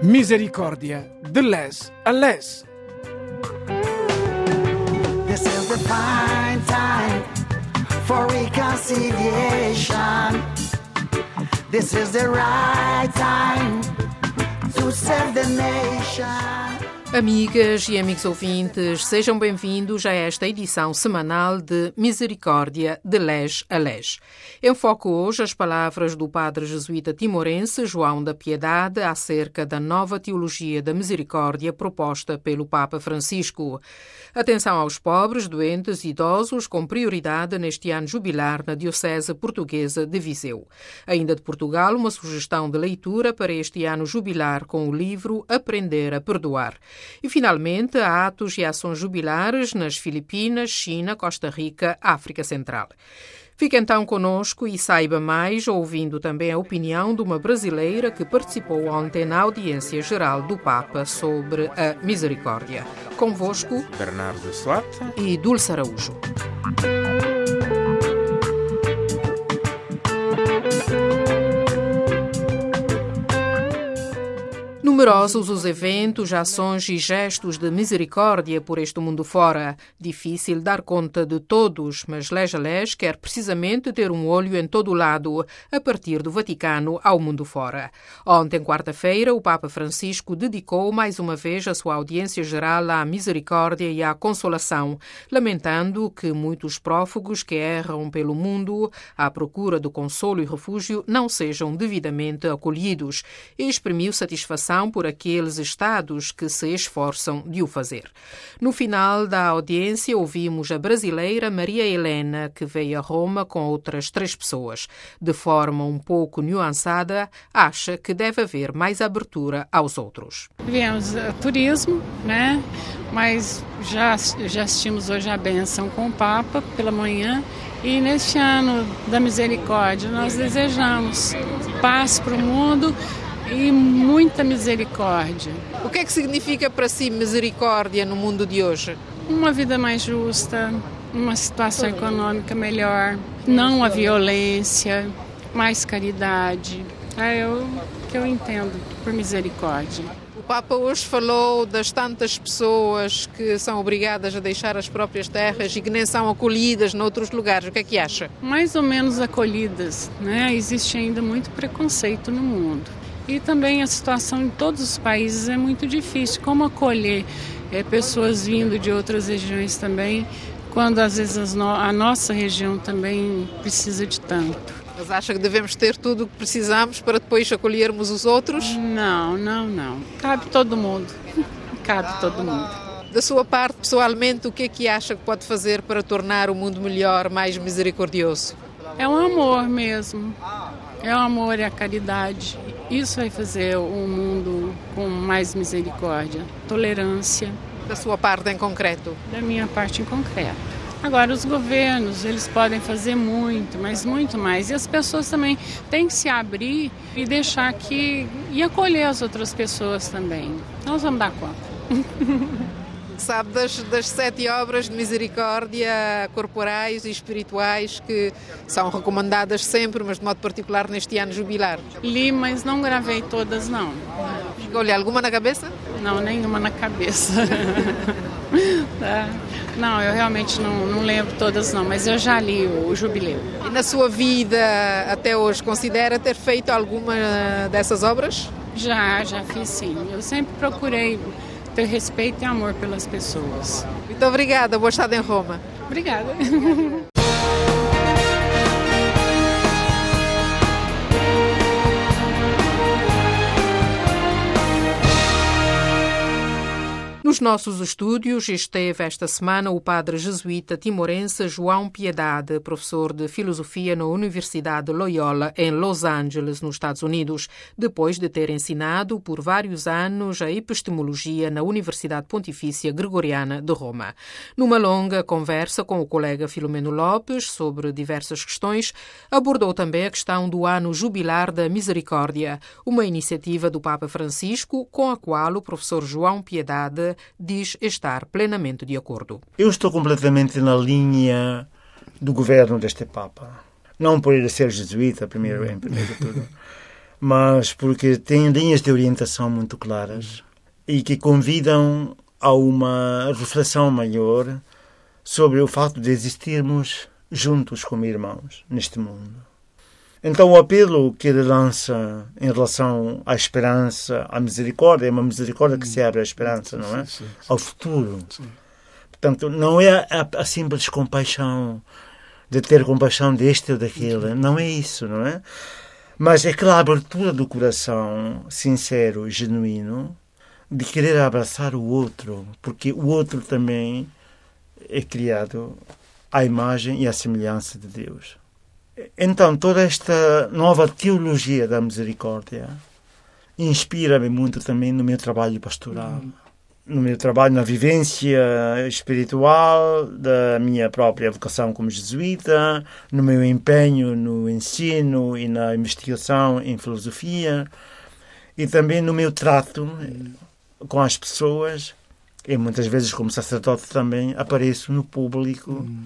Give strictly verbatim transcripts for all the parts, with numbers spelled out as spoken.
Misericórdia, de les a les. This is the fine time for reconciliation. This is the right time to save the nation. Amigas e amigos ouvintes, sejam bem-vindos a esta edição semanal de Misericórdia, de les a les. Enfoco hoje as palavras do padre jesuíta timorense João da Piedade acerca da nova teologia da misericórdia proposta pelo Papa Francisco. Atenção aos pobres, doentes e idosos, com prioridade neste ano jubilar na Diocese Portuguesa de Viseu. Ainda de Portugal, uma sugestão de leitura para este ano jubilar com o livro Aprender a Perdoar. E, finalmente, há atos e ações jubilares nas Filipinas, China, Costa Rica, África Central. Fique então conosco e saiba mais, ouvindo também a opinião de uma brasileira que participou ontem na audiência geral do Papa sobre a misericórdia. Convosco, Bernardo Suat e Dulce Araújo. Numerosos os eventos, ações e gestos de misericórdia por este mundo fora. Difícil dar conta de todos, mas les a les quer precisamente ter um olho em todo o lado, a partir do Vaticano ao mundo fora. Ontem, quarta-feira, o Papa Francisco dedicou mais uma vez a sua audiência geral à misericórdia e à consolação, lamentando que muitos prófugos que erram pelo mundo à procura do consolo e refúgio não sejam devidamente acolhidos, e exprimiu satisfação por aqueles Estados que se esforçam de o fazer. No final da audiência, ouvimos a brasileira Maria Helena, que veio a Roma com outras três pessoas. De forma um pouco nuançada, acha que deve haver mais abertura aos outros. Viemos a turismo, né? Mas já, já assistimos hoje a bênção com o Papa pela manhã. E neste ano da misericórdia, nós desejamos paz para o mundo e muita misericórdia. O que é que significa para si misericórdia no mundo de hoje? Uma vida mais justa, uma situação econômica melhor, não a violência, mais caridade. É o que eu entendo por misericórdia. O Papa hoje falou das tantas pessoas que são obrigadas a deixar as próprias terras e que nem são acolhidas noutros lugares. O que é que acha? Mais ou menos acolhidas, né? Existe ainda muito preconceito no mundo. E também a situação em todos os países é muito difícil. Como acolher é, pessoas vindo de outras regiões também, quando às vezes no, a nossa região também precisa de tanto. Mas acha que devemos ter tudo o que precisamos para depois acolhermos os outros? Não, não, não. Cabe todo mundo. Cabe todo mundo. Da sua parte, pessoalmente, o que é que acha que pode fazer para tornar o mundo melhor, mais misericordioso? É um amor mesmo. É o amor e a caridade. Isso vai fazer o mundo com mais misericórdia, tolerância. Da sua parte em concreto? Da minha parte em concreto. Agora, os governos, eles podem fazer muito, mas muito mais. E as pessoas também têm que se abrir e deixar que... e acolher as outras pessoas também. Nós vamos dar conta. Sabe das, das sete obras de misericórdia corporais e espirituais que são recomendadas sempre, mas de modo particular neste ano jubilar? Li, mas não gravei todas, não. Ficou-lhe alguma na cabeça? Não, nenhuma na cabeça. Tá. Não, eu realmente não, não lembro todas, não, mas eu já li o Jubileu. E na sua vida até hoje, considera ter feito alguma dessas obras? Já, já fiz sim. Eu sempre procurei ter respeito e amor pelas pessoas. Muito obrigada, boa estada em Roma. Obrigada. Nos nossos estúdios esteve esta semana o padre jesuíta timorense João Piedade, professor de filosofia na Universidade Loyola em Los Angeles, nos Estados Unidos, depois de ter ensinado por vários anos a epistemologia na Universidade Pontifícia Gregoriana de Roma. Numa longa conversa com o colega Filomeno Lopes sobre diversas questões, abordou também a questão do ano jubilar da misericórdia, uma iniciativa do Papa Francisco com a qual o professor João Piedade diz estar plenamente de acordo. Eu estou completamente na linha do governo deste Papa. Não por ele ser jesuíta, primeiro, em primeiro de tudo, mas porque têm linhas de orientação muito claras e que convidam a uma reflexão maior sobre o facto de existirmos juntos como irmãos neste mundo. Então o apelo que ele lança em relação à esperança, à misericórdia, é uma misericórdia que se abre à esperança, não é? Ao futuro. Portanto, não é a, a simples compaixão, de ter compaixão deste ou daquele, não é isso, não é? Mas é aquela abertura do coração sincero e genuíno de querer abraçar o outro, porque o outro também é criado à imagem e à semelhança de Deus. Então, toda esta nova teologia da misericórdia inspira-me muito também no meu trabalho pastoral, no meu trabalho na vivência espiritual, da minha própria vocação como jesuíta, no meu empenho no ensino e na investigação em filosofia, e também no meu trato com as pessoas, e muitas vezes como sacerdote também apareço no público hum.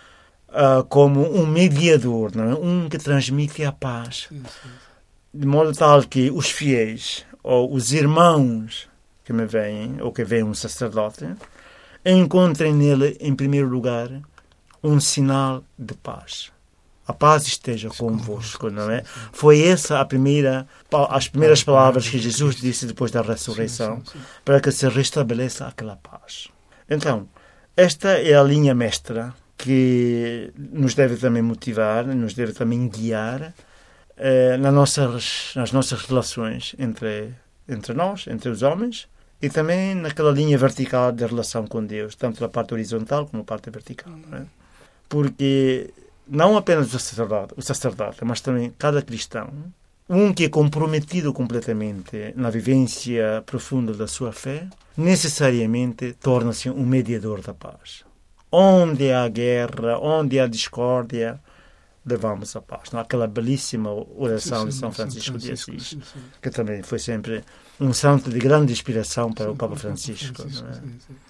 uh, como um mediador, não é? Um que transmite a paz, sim, sim. De modo tal que os fiéis ou os irmãos que me veem ou que veem um sacerdote encontrem nele, em primeiro lugar, um sinal de paz. A paz esteja convosco, não é? Foi essa a primeira, as primeiras palavras que Jesus disse depois da ressurreição, para que se restabeleça aquela paz. Então, esta é a linha mestra que nos deve também motivar, nos deve também guiar eh, nas, nossas, nas nossas relações entre, entre nós, entre os homens, e também naquela linha vertical da relação com Deus, tanto na parte horizontal como na parte vertical, não é? Porque não apenas o sacerdote, o sacerdote, mas também cada cristão, um que é comprometido completamente na vivência profunda da sua fé, necessariamente torna-se um mediador da paz. Onde há guerra, onde há discórdia, levamos a paz. Não? Aquela belíssima oração sim, sim, de São Francisco de Assis, sim, sim. que também foi sempre um santo de grande inspiração para sim, o Papa Francisco. Francisco não é? sim, sim.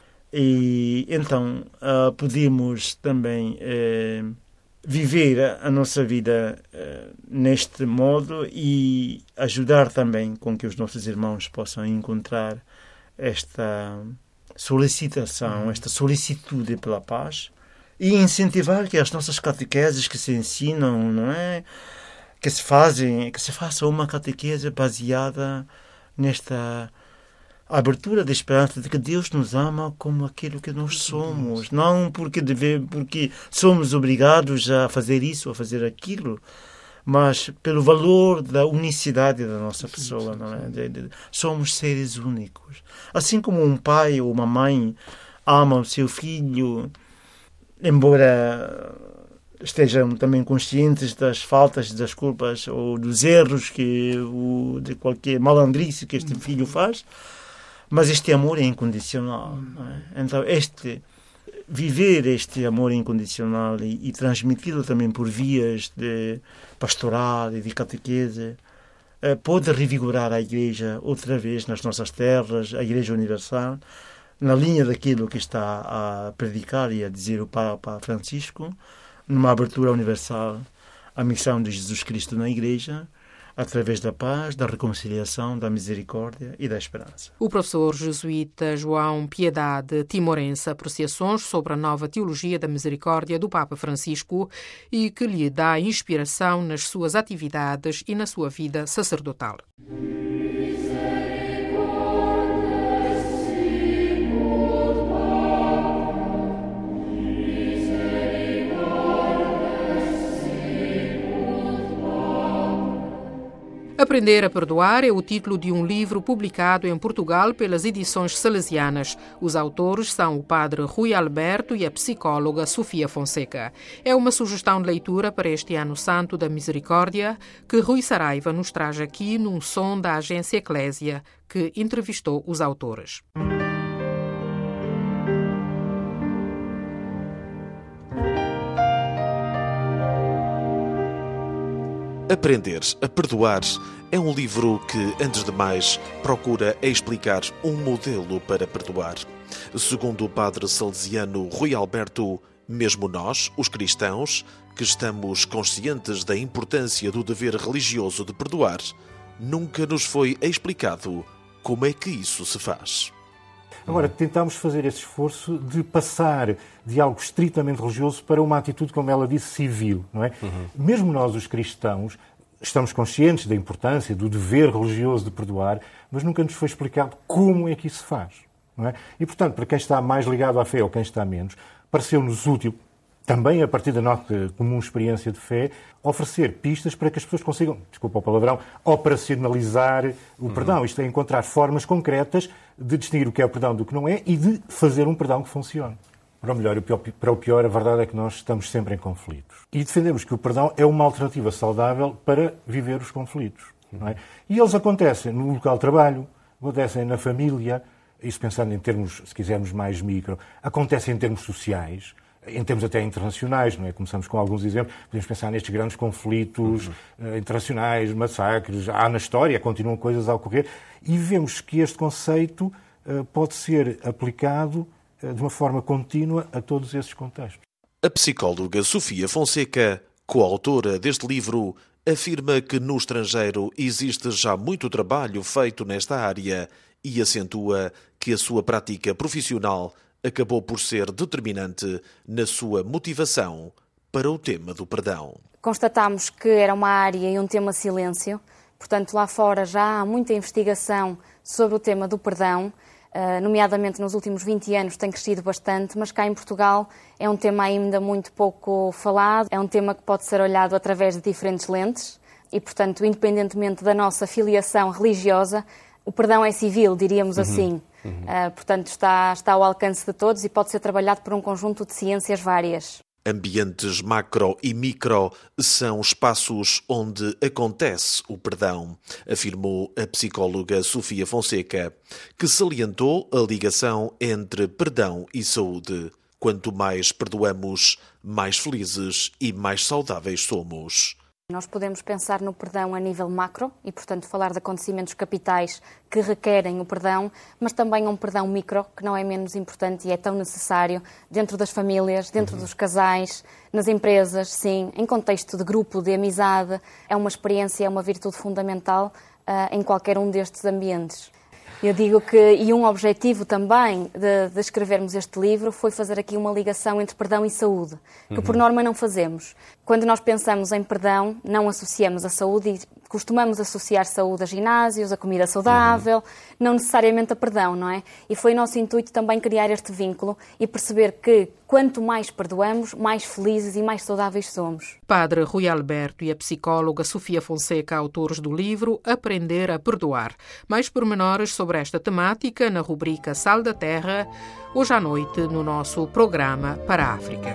E então uh, podemos também uh, viver a, a nossa vida uh, neste modo e ajudar também com que os nossos irmãos possam encontrar esta solicitação, esta solicitude pela paz e incentivar que as nossas catequeses que se ensinam, não é? Que se fazem, que se faça uma catequese baseada nesta a abertura da esperança de que Deus nos ama como aquilo que nós somos, não porque, deve, porque somos obrigados a fazer isso ou a fazer aquilo, mas pelo valor da unicidade da nossa pessoa. Não é? de, de, somos seres únicos. Assim como um pai ou uma mãe ama o seu filho, embora estejam também conscientes das faltas, das culpas ou dos erros, que o, de qualquer malandrice que este filho faz, mas este amor é incondicional. Não é? Então, este, viver este amor incondicional e, e transmiti-lo também por vias de pastoral e de catequese, eh, pode revigorar a Igreja outra vez nas nossas terras, a Igreja Universal, na linha daquilo que está a predicar e a dizer o Papa Francisco, numa abertura universal à missão de Jesus Cristo na Igreja, através da paz, da reconciliação, da misericórdia e da esperança. O professor jesuíta João Piedade Timorense, apreciações sobre a nova teologia da misericórdia do Papa Francisco e que lhe dá inspiração nas suas atividades e na sua vida sacerdotal. Aprender a Perdoar é o título de um livro publicado em Portugal pelas edições salesianas. Os autores são o padre Rui Alberto e a psicóloga Sofia Fonseca. É uma sugestão de leitura para este ano santo da misericórdia que Rui Saraiva nos traz aqui num som da agência Eclésia, que entrevistou os autores. Aprender a Perdoar é um livro que, antes de mais, procura explicar um modelo para perdoar. Segundo o padre salesiano Rui Alberto, mesmo nós, os cristãos, que estamos conscientes da importância do dever religioso de perdoar, nunca nos foi explicado como é que isso se faz. Agora, tentamos fazer esse esforço de passar de algo estritamente religioso para uma atitude, como ela disse, civil, não é? Uhum. Mesmo nós, os cristãos, estamos conscientes da importância, do dever religioso de perdoar, mas nunca nos foi explicado como é que isso se faz, não é? E, portanto, para quem está mais ligado à fé ou quem está menos, pareceu-nos útil, também a partir da nossa comum experiência de fé, oferecer pistas para que as pessoas consigam, desculpa o palavrão, operacionalizar o uhum. perdão. Isto é, encontrar formas concretas de distinguir o que é o perdão do que não é e de fazer um perdão que funcione. Para o melhor e para o pior, a verdade é que nós estamos sempre em conflitos. E defendemos que o perdão é uma alternativa saudável para viver os conflitos. Não é? E eles acontecem no local de trabalho, acontecem na família, isso pensando em termos, se quisermos, mais micro, acontecem em termos sociais, em termos até internacionais, não é? Começamos com alguns exemplos, podemos pensar nestes grandes conflitos uhum. uh, internacionais, massacres, há na história, continuam coisas a ocorrer, e vemos que este conceito uh, pode ser aplicado uh, de uma forma contínua a todos esses contextos. A psicóloga Sofia Fonseca, coautora deste livro, afirma que no estrangeiro existe já muito trabalho feito nesta área e acentua que a sua prática profissional acabou por ser determinante na sua motivação para o tema do perdão. Constatámos que era uma área e um tema silêncio, portanto lá fora já há muita investigação sobre o tema do perdão, nomeadamente nos últimos vinte anos tem crescido bastante, mas cá em Portugal é um tema ainda muito pouco falado, é um tema que pode ser olhado através de diferentes lentes e, portanto, independentemente da nossa filiação religiosa, o perdão é civil, diríamos uhum. assim. Uhum. Uh, portanto, está, está ao alcance de todos e pode ser trabalhado por um conjunto de ciências várias. Ambientes macro e micro são espaços onde acontece o perdão, afirmou a psicóloga Sofia Fonseca, que salientou a ligação entre perdão e saúde. Quanto mais perdoamos, mais felizes e mais saudáveis somos. Nós podemos pensar no perdão a nível macro e, portanto, falar de acontecimentos capitais que requerem o perdão, mas também um perdão micro, que não é menos importante e é tão necessário dentro das famílias, dentro uhum. dos casais, nas empresas, sim, em contexto de grupo, de amizade. É uma experiência, é uma virtude fundamental uh, em qualquer um destes ambientes. Eu digo que, e um objetivo também de, de escrevermos este livro foi fazer aqui uma ligação entre perdão e saúde, que uhum. por norma não fazemos. Quando nós pensamos em perdão, não associamos a saúde e costumamos associar saúde a ginásios, a comida saudável, uhum. não necessariamente a perdão, não é? E foi nosso intuito também criar este vínculo e perceber que quanto mais perdoamos, mais felizes e mais saudáveis somos. Padre Rui Alberto e a psicóloga Sofia Fonseca, autores do livro Aprender a Perdoar. Mais pormenores sobre esta temática na rubrica Sal da Terra, hoje à noite no nosso programa para a África.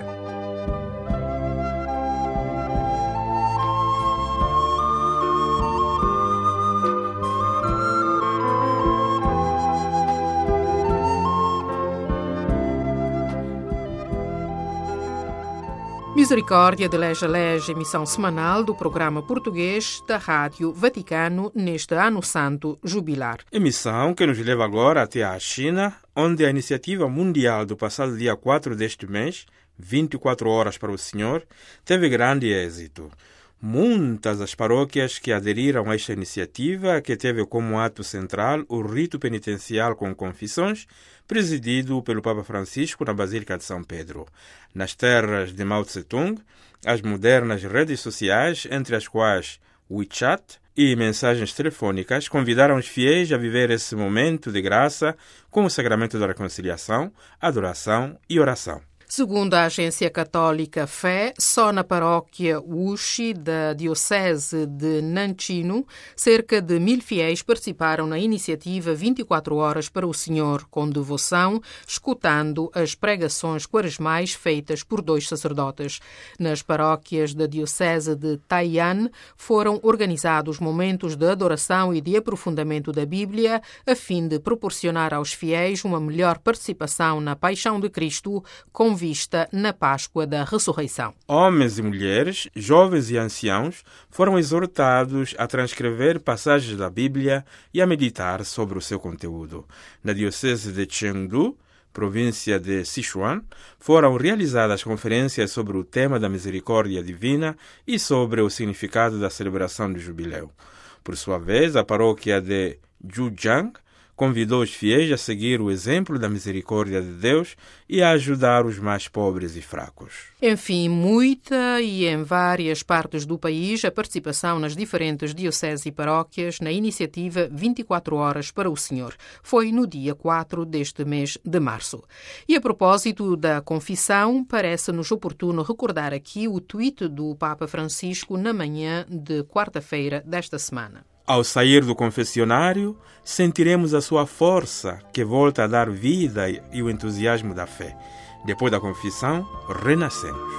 Misericórdia de Lege a Lege, emissão semanal do programa português da Rádio Vaticano neste Ano Santo Jubilar. Emissão que nos leva agora até a China, onde a iniciativa mundial do passado dia quatro deste mês, vinte e quatro horas para o Senhor, teve grande êxito. Muitas as paróquias que aderiram a esta iniciativa, que teve como ato central o rito penitencial com confissões, presidido pelo Papa Francisco na Basílica de São Pedro. Nas terras de Mao Tse-tung, as modernas redes sociais, entre as quais WeChat e mensagens telefônicas, convidaram os fiéis a viver esse momento de graça com o sacramento da reconciliação, adoração e oração. Segundo a agência católica Fé, só na paróquia Wuxi da Diocese de Nanchino, cerca de mil fiéis participaram na iniciativa vinte e quatro horas para o Senhor, com devoção, escutando as pregações quaresmais feitas por dois sacerdotes. Nas paróquias da Diocese de Tai'an foram organizados momentos de adoração e de aprofundamento da Bíblia, a fim de proporcionar aos fiéis uma melhor participação na Paixão de Cristo, com vista na Páscoa da Ressurreição. Homens e mulheres, jovens e anciãos foram exortados a transcrever passagens da Bíblia e a meditar sobre o seu conteúdo. Na Diocese de Chengdu, província de Sichuan, foram realizadas conferências sobre o tema da misericórdia divina e sobre o significado da celebração do jubileu. Por sua vez, a paróquia de Zhujiang convidou os fiéis a seguir o exemplo da misericórdia de Deus e a ajudar os mais pobres e fracos. Enfim, muita e em várias partes do país a participação nas diferentes dioceses e paróquias na iniciativa vinte e quatro horas para o Senhor. Foi no dia quatro deste mês de março. E a propósito da confissão, parece-nos oportuno recordar aqui o tweet do Papa Francisco na manhã de quarta-feira desta semana. Ao sair do confessionário, sentiremos a sua força, que volta a dar vida e o entusiasmo da fé. Depois da confissão, renascemos.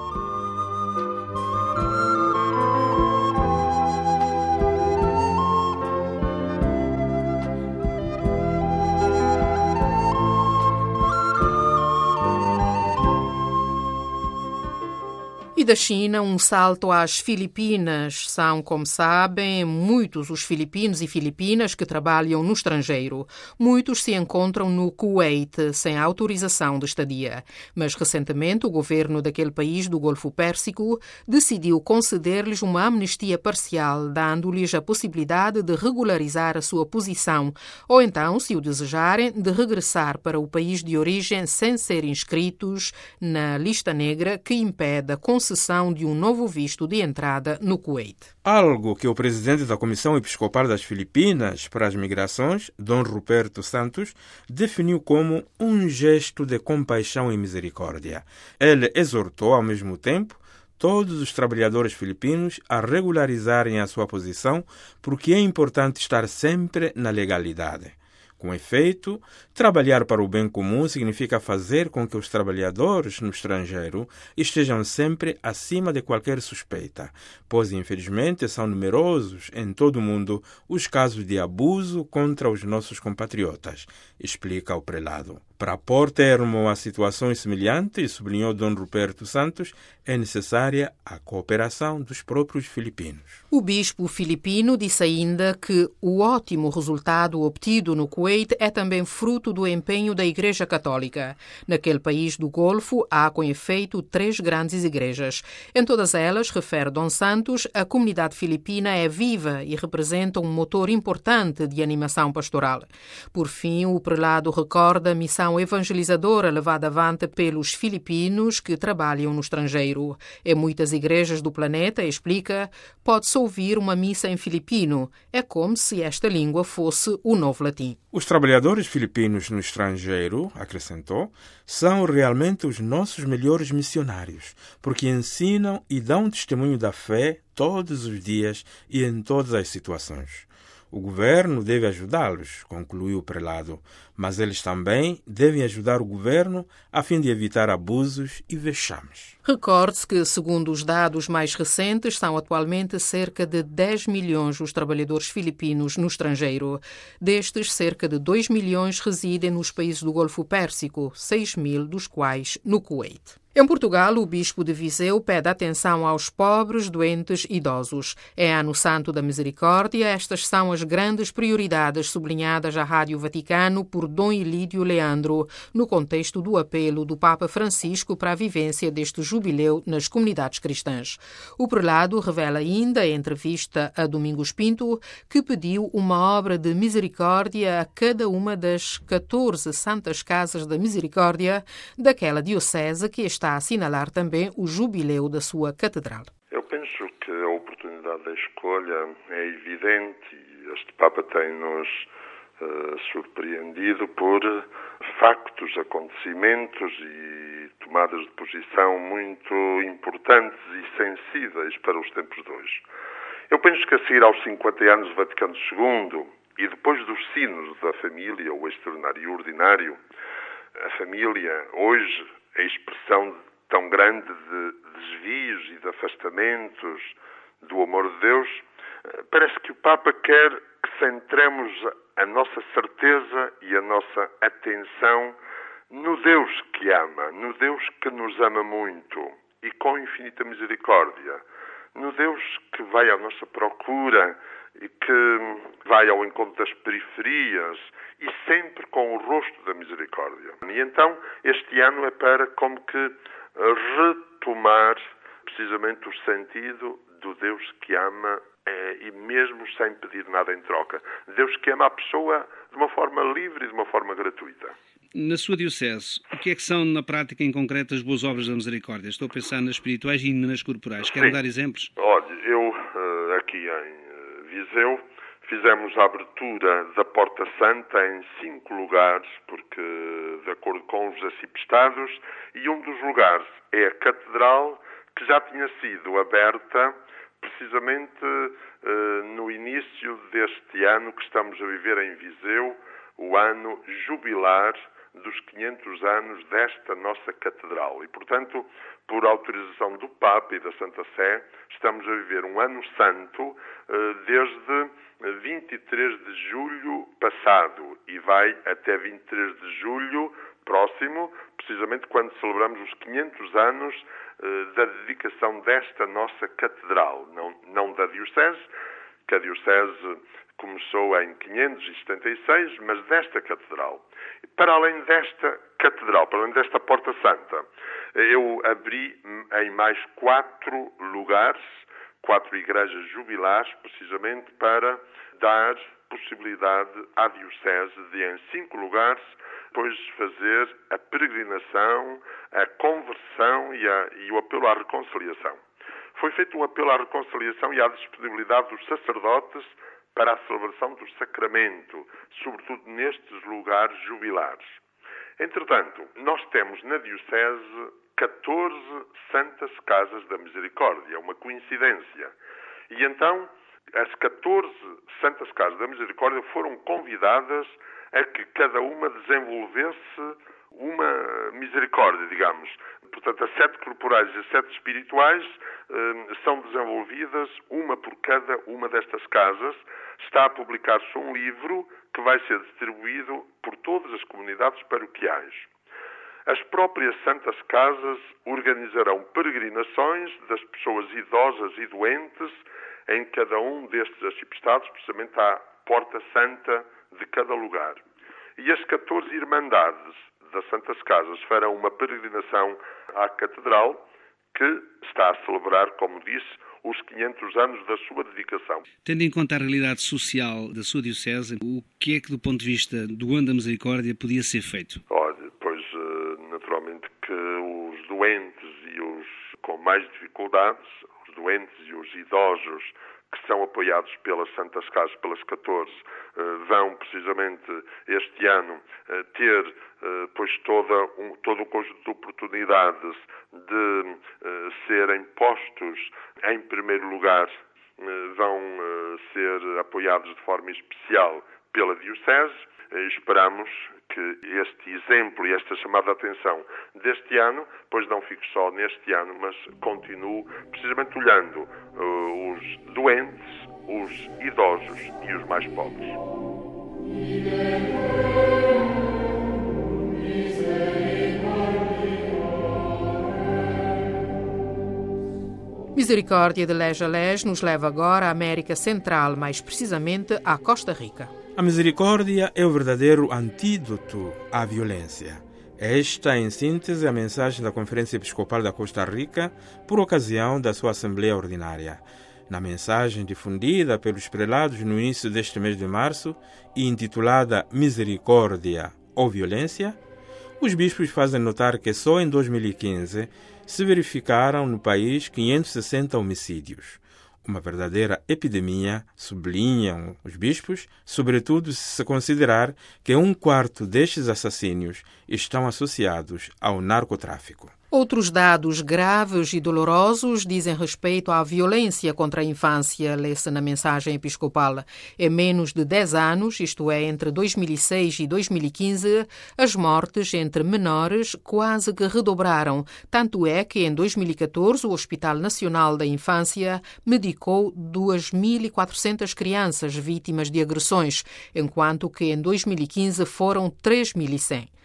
E da China, um salto às Filipinas. São, como sabem, muitos os filipinos e filipinas que trabalham no estrangeiro. Muitos se encontram no Kuwait, sem autorização de estadia. Mas, recentemente, o governo daquele país do Golfo Pérsico decidiu conceder-lhes uma amnistia parcial, dando-lhes a possibilidade de regularizar a sua posição, ou então, se o desejarem, de regressar para o país de origem sem ser inscritos na lista negra que impede a concessão de um novo visto de entrada no Kuwait. Algo que o presidente da Comissão Episcopal das Filipinas para as Migrações, Dom Ruperto Santos, definiu como um gesto de compaixão e misericórdia. Ele exortou, ao mesmo tempo, todos os trabalhadores filipinos a regularizarem a sua posição, porque é importante estar sempre na legalidade. Com efeito, trabalhar para o bem comum significa fazer com que os trabalhadores no estrangeiro estejam sempre acima de qualquer suspeita, pois, infelizmente, são numerosos em todo o mundo os casos de abuso contra os nossos compatriotas, explica o prelado. Para pôr termo a situações semelhantes, sublinhou Dom Ruperto Santos, é necessária a cooperação dos próprios filipinos. O bispo filipino disse ainda que o ótimo resultado obtido no Kuwait é também fruto do empenho da Igreja Católica. Naquele país do Golfo há, com efeito, três grandes igrejas. Em todas elas, refere Dom Santos, a comunidade filipina é viva e representa um motor importante de animação pastoral. Por fim, o prelado recorda a missão evangelizadora levada avante pelos filipinos que trabalham no estrangeiro. Em muitas igrejas do planeta, explica, pode-se ouvir uma missa em filipino. É como se esta língua fosse o novo latim. Os trabalhadores filipinos no estrangeiro, acrescentou, são realmente os nossos melhores missionários, porque ensinam e dão testemunho da fé todos os dias e em todas as situações. O governo deve ajudá-los, concluiu o prelado, mas eles também devem ajudar o governo a fim de evitar abusos e vexames. Recorde-se que, segundo os dados mais recentes, são atualmente cerca de dez milhões os trabalhadores filipinos no estrangeiro. Destes, cerca de dois milhões residem nos países do Golfo Pérsico, seis mil dos quais no Kuwait. Em Portugal, o bispo de Viseu pede atenção aos pobres, doentes e idosos. É ano santo da misericórdia. Estas são as grandes prioridades sublinhadas à Rádio Vaticano por Dom Ilídio Leandro, no contexto do apelo do Papa Francisco para a vivência deste jubileu nas comunidades cristãs. O prelado revela ainda, em entrevista a Domingos Pinto, que pediu uma obra de misericórdia a cada uma das catorze Santas Casas da Misericórdia daquela diocese que está a assinalar também o jubileu da sua catedral. Eu penso que a oportunidade da escolha é evidente e este Papa tem-nos uh, surpreendido por factos, acontecimentos e tomadas de posição muito importantes e sensíveis para os tempos de hoje. Eu penso que a seguir aos cinquenta anos do Vaticano segundo e depois dos sinos da família, o extraordinário e o ordinário, a família hoje a expressão tão grande de desvios e de afastamentos do amor de Deus, parece que o Papa quer que centremos a nossa certeza e a nossa atenção no Deus que ama, no Deus que nos ama muito e com infinita misericórdia, no Deus que vai à nossa procura e que vai ao encontro das periferias e sempre com o rosto da misericórdia. E então, este ano é para como que retomar precisamente o sentido do Deus que ama é, e mesmo sem pedir nada em troca. Deus que ama a pessoa de uma forma livre e de uma forma gratuita. Na sua diocese, o que é que são, na prática, em concreto, as boas obras da misericórdia? Estou a pensar nas espirituais e nas corporais. Querem dar exemplos? Olha, eu aqui em Viseu fizemos a abertura da Porta Santa em cinco lugares, porque de acordo com os arciprestados, e um dos lugares é a Catedral, que já tinha sido aberta precisamente eh, no início deste ano que estamos a viver em Viseu, o ano jubilar dos quinhentos anos desta nossa Catedral. E, portanto, por autorização do Papa e da Santa Sé, estamos a viver um ano santo eh, desde vinte e três de julho passado e vai até vinte e três de julho próximo, precisamente quando celebramos os quinhentos anos eh, da dedicação desta nossa Catedral, não, não da Diocese, que a Diocese começou em quinhentos e setenta e seis, mas desta Catedral. Para além desta Catedral, para além desta Porta Santa, eu abri em mais quatro lugares, quatro igrejas jubilares, precisamente para dar possibilidade à Diocese de, em cinco lugares, depois fazer a peregrinação, a conversão e, a, e o apelo à reconciliação. Foi feito um apelo à reconciliação e à disponibilidade dos sacerdotes para a celebração do sacramento, sobretudo nestes lugares jubilares. Entretanto, nós temos na Diocese catorze Santas Casas da Misericórdia, uma coincidência. E então, as catorze Santas Casas da Misericórdia foram convidadas a que cada uma desenvolvesse uma misericórdia, digamos. Portanto, as sete corporais e as sete espirituais eh, são desenvolvidas uma por cada uma destas casas. Está a publicar-se um livro que vai ser distribuído por todas as comunidades paroquiais. As próprias Santas Casas organizarão peregrinações das pessoas idosas e doentes em cada um destes arciprestados, precisamente à Porta Santa de cada lugar. E as catorze Irmandades das Santas Casas farão uma peregrinação à Catedral, que está a celebrar, como disse, os quinhentos anos da sua dedicação. Tendo em conta a realidade social da sua Diocese, o que é que, do ponto de vista do ano da misericórdia, podia ser feito? Olha, pois, naturalmente que os doentes e os com mais dificuldades, os doentes e os idosos que são apoiados pelas Santas Casas, pelas catorze, vão precisamente este ano ter pois toda um, todo o conjunto de oportunidades de serem postos em primeiro lugar, vão ser apoiados de forma especial pela Diocese. Esperamos que este exemplo e esta chamada de atenção deste ano, pois não fique só neste ano, mas continue precisamente olhando uh, os doentes, os idosos e os mais pobres. Misericórdia de Lés a Lés nos leva agora à América Central, mais precisamente à Costa Rica. A misericórdia é o verdadeiro antídoto à violência. Esta é, em síntese, a mensagem da Conferência Episcopal da Costa Rica por ocasião da sua Assembleia Ordinária. Na mensagem difundida pelos prelados no início deste mês de março e intitulada Misericórdia ou Violência, os bispos fazem notar que só em dois mil e quinze se verificaram no país quinhentos e sessenta homicídios. Uma verdadeira epidemia, sublinham os bispos, sobretudo se se considerar que um quarto destes assassínios estão associados ao narcotráfico. Outros dados graves e dolorosos dizem respeito à violência contra a infância, lê-se na mensagem episcopal. Em menos de dez anos, isto é, entre dois mil e seis e dois mil e quinze, as mortes entre menores quase que redobraram. Tanto é que em dois mil e catorze o Hospital Nacional da Infância medicou duas mil e quatrocentas crianças vítimas de agressões, enquanto que em dois mil e quinze foram três mil e cem.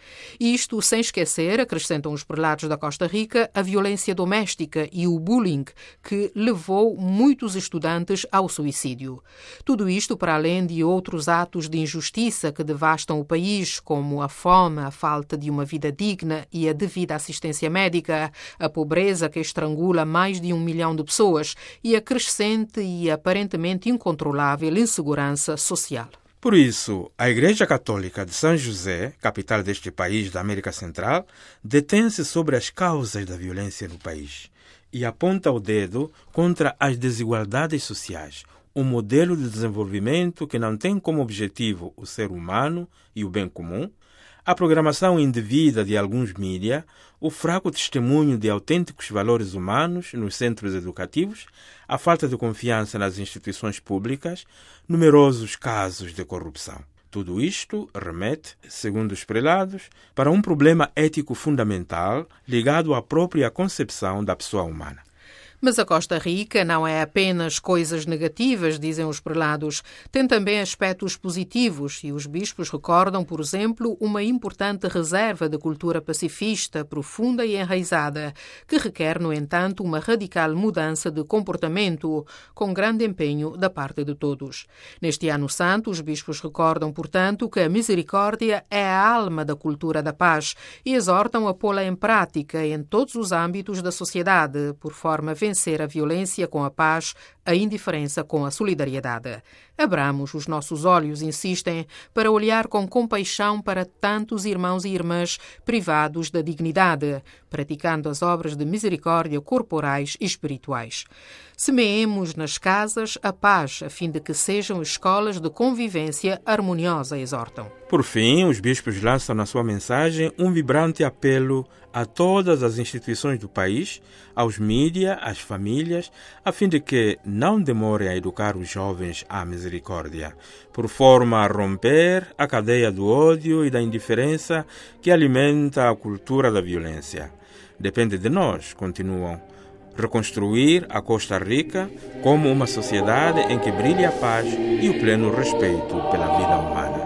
Isto sem esquecer, acrescentam os prelados da Costa Rica, a violência doméstica e o bullying, que levou muitos estudantes ao suicídio. Tudo isto para além de outros atos de injustiça que devastam o país, como a fome, a falta de uma vida digna e a devida assistência médica, a pobreza que estrangula mais de um milhão de pessoas e a crescente e aparentemente incontrolável insegurança social. Por isso, a Igreja Católica de São José, capital deste país da América Central, detém-se sobre as causas da violência no país e aponta o dedo contra as desigualdades sociais, um modelo de desenvolvimento que não tem como objetivo o ser humano e o bem comum, a programação indevida de alguns mídia, o fraco testemunho de autênticos valores humanos nos centros educativos, a falta de confiança nas instituições públicas, numerosos casos de corrupção. Tudo isto remete, segundo os prelados, para um problema ético fundamental ligado à própria concepção da pessoa humana. Mas a Costa Rica não é apenas coisas negativas, dizem os prelados. Tem também aspectos positivos e os bispos recordam, por exemplo, uma importante reserva de cultura pacifista, profunda e enraizada, que requer, no entanto, uma radical mudança de comportamento, com grande empenho da parte de todos. Neste Ano Santo, os bispos recordam, portanto, que a misericórdia é a alma da cultura da paz e exortam a pô-la em prática em todos os âmbitos da sociedade, por forma a vencer a violência com a paz, a indiferença com a solidariedade. Abramos os nossos olhos, insistem, para olhar com compaixão para tantos irmãos e irmãs privados da dignidade, praticando as obras de misericórdia corporais e espirituais. Semeemos nas casas a paz, a fim de que sejam escolas de convivência harmoniosa, exortam. Por fim, os bispos lançam na sua mensagem um vibrante apelo a todas as instituições do país, aos mídia, às famílias, a fim de que não demorem a educar os jovens à misericórdia, por forma a romper a cadeia do ódio e da indiferença que alimenta a cultura da violência. Depende de nós, continuam, reconstruir a Costa Rica como uma sociedade em que brilhe a paz e o pleno respeito pela vida humana.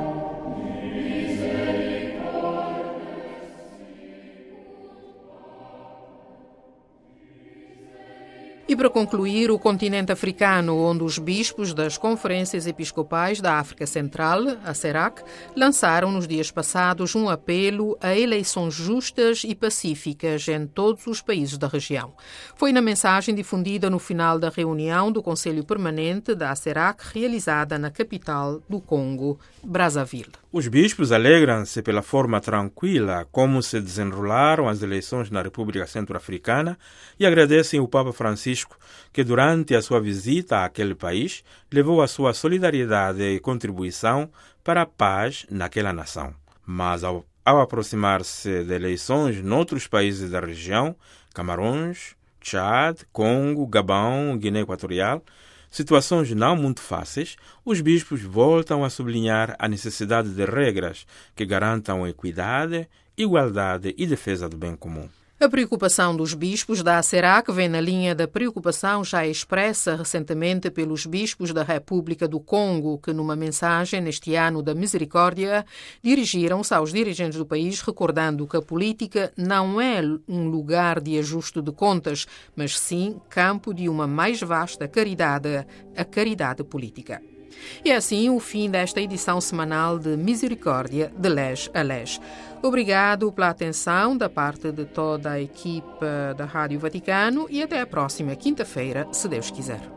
E para concluir, o continente africano, onde os bispos das Conferências Episcopais da África Central, a CERAC, lançaram nos dias passados um apelo a eleições justas e pacíficas em todos os países da região. Foi na mensagem difundida no final da reunião do Conselho Permanente da CERAC, realizada na capital do Congo, Brazzaville. Os bispos alegram-se pela forma tranquila como se desenrolaram as eleições na República Centro-Africana e agradecem o Papa Francisco que, durante a sua visita àquele país, levou a sua solidariedade e contribuição para a paz naquela nação. Mas, ao, ao aproximar-se de eleições noutros países da região, Camarões, Tchad, Congo, Gabão, Guiné Equatorial, situações não muito fáceis, os bispos voltam a sublinhar a necessidade de regras que garantam equidade, igualdade e defesa do bem comum. A preocupação dos bispos da CERAC vem na linha da preocupação já expressa recentemente pelos bispos da República do Congo, que numa mensagem neste ano da misericórdia dirigiram-se aos dirigentes do país recordando que a política não é um lugar de ajuste de contas, mas sim campo de uma mais vasta caridade, a caridade política. E é assim o fim desta edição semanal de Misericórdia de Lés a Lés. Obrigado pela atenção da parte de toda a equipe da Rádio Vaticano e até a próxima quinta-feira, se Deus quiser.